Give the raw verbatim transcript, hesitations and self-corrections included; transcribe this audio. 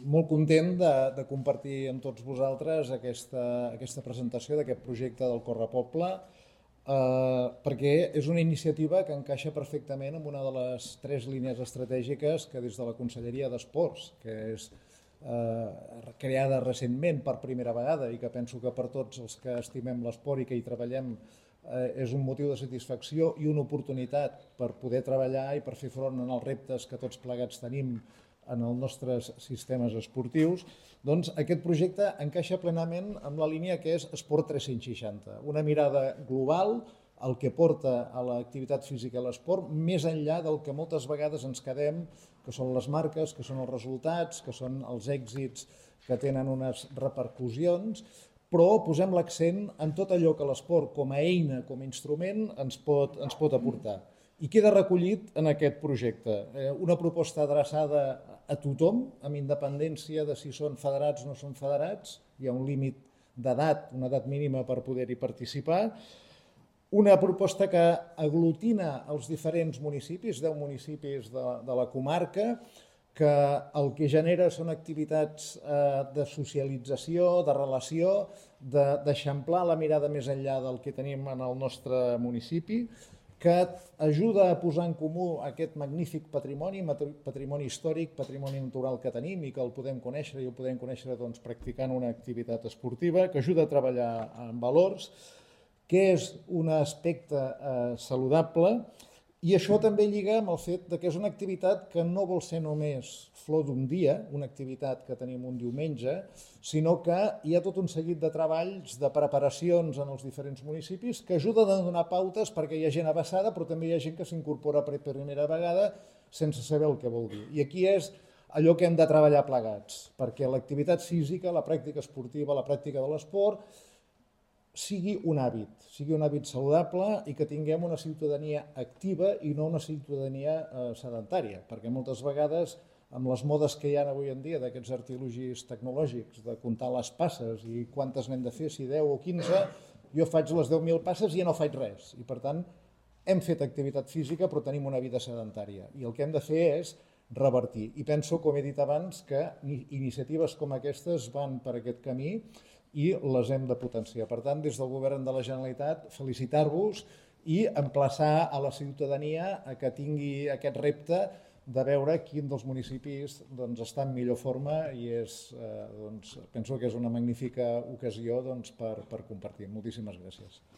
molt content de, de compartir amb tots vosaltres aquesta, aquesta presentació d'aquest projecte del Correpoble, eh, perquè és una iniciativa que encaixa perfectament en una de les tres línies estratègiques que des de la Conselleria d'Esports, que és eh, creada recentment per primera vegada i que penso que per tots els que estimem l'esport i que hi treballem eh, és un motiu de satisfacció i una oportunitat per poder treballar i per fer front als reptes que tots plegats tenim en els nostres sistemes esportius, doncs aquest projecte encaixa plenament amb la línia que és Esport tres-cents seixanta, una mirada global al que porta a l'activitat física i l'esport, més enllà del que moltes vegades ens quedem, que són les marques, que són els resultats, que són els èxits que tenen unes repercussions, però posem l'accent en tot allò que l'esport com a eina, com a instrument, ens pot, ens pot aportar. I queda recollit en aquest projecte una proposta adreçada a tothom, amb independència de si són federats o no són federats, hi ha un límit d'edat, una edat mínima per poder-hi participar, una proposta que aglutina els diferents municipis, deu municipis de, de la comarca, que el que genera són activitats eh, de socialització, de relació, d'eixamplar la mirada més enllà del que tenim en el nostre municipi, que ajuda a posar en comú aquest magnífic patrimoni, patrimoni històric, patrimoni natural que tenim i que el podem conèixer i el podem conèixer doncs, practicant una activitat esportiva, que ajuda a treballar en valors, que és un aspecte eh, saludable, i això també lliga amb el fet que és una activitat que no vol ser només flor d'un dia, una activitat que tenim un diumenge, sinó que hi ha tot un seguit de treballs, de preparacions en els diferents municipis que ajuden a donar pautes perquè hi ha gent avesada, però també hi ha gent que s'incorpora per primera vegada sense saber el que vol dir. I aquí és allò que hem de treballar plegats, perquè l'activitat física, la pràctica esportiva, la pràctica de l'esport, sigui un hàbit, sigui un hàbit saludable i que tinguem una ciutadania activa i no una ciutadania eh, sedentària, perquè moltes vegades amb les modes que hi ha avui en dia d'aquests artilogis tecnològics, de comptar les passes i quantes n'hem de fer, si deu o quinze, jo faig les deu mil passes i ja no faig res. I per tant, hem fet activitat física però tenim una vida sedentària i el que hem de fer és revertir. I penso, com he dit abans, que iniciatives com aquestes van per aquest camí i les hem de potenciar. Per tant, des del Govern de la Generalitat, felicitar-vos i emplaçar a la ciutadania a que tingui aquest repte de veure quin dels municipis doncs, està en millor forma i és, eh, doncs, penso que és una magnífica ocasió doncs, per, per compartir. Moltíssimes gràcies.